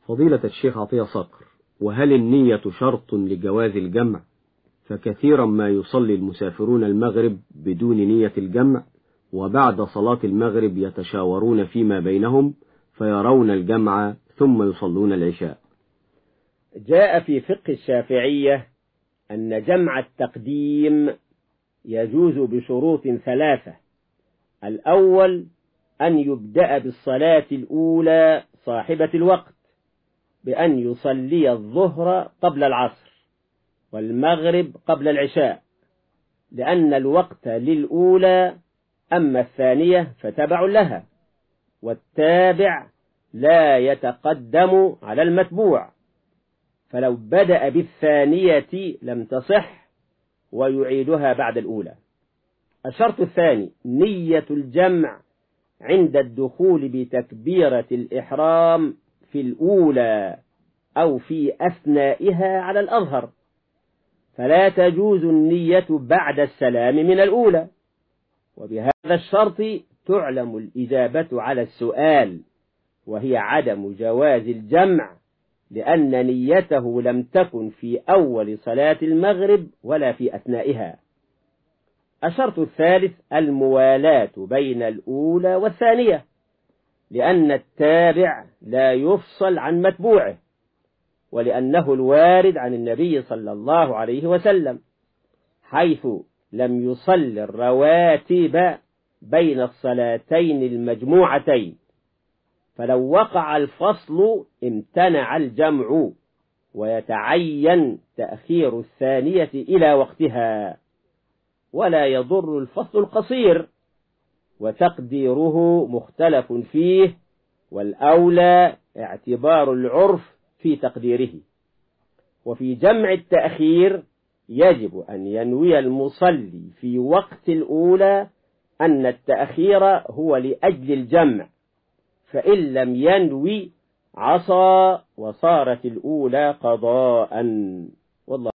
فضيلة الشيخ عطية صقر، وهل النية شرط لجواز الجمع؟ فكثيرا ما يصلي المسافرون المغرب بدون نية الجمع، وبعد صلاة المغرب يتشاورون فيما بينهم فيرون الجمع ثم يصلون العشاء. جاء في فقه الشافعية أن جمع التقديم يجوز بشروط ثلاثة. الأول أن يبدأ بالصلاة الأولى صاحبة الوقت بأن يصلي الظهر قبل العصر والمغرب قبل العشاء، لأن الوقت للأولى، أما الثانية فتبع لها، والتابع لا يتقدم على المتبوع، فلو بدأ بالثانية لم تصح ويعيدها بعد الأولى. الشرط الثاني نية الجمع عند الدخول بتكبيرة الإحرام في الأولى أو في أثنائها على الأظهر، فلا تجوز النية بعد السلام من الأولى. وبهذا الشرط تعلم الإجابة على السؤال، وهي عدم جواز الجمع، لأن نيته لم تكن في أول صلاة المغرب ولا في أثنائها. الشرط الثالث الموالاة بين الأولى والثانية، لأن التابع لا يفصل عن متبوعه، ولأنه الوارد عن النبي صلى الله عليه وسلم حيث لم يصل الرواتب بين الصلاتين المجموعتين، فلو وقع الفصل امتنع الجمع ويتعين تأخير الثانية إلى وقتها، ولا يضر الفصل القصير وتقديره مختلف فيه، والأولى اعتبار العرف في تقديره. وفي جمع التأخير يجب أن ينوي المصلي في وقت الأولى أن التأخير هو لأجل الجمع، فإن لم ينوي عصى وصارت الأولى قضاء. والله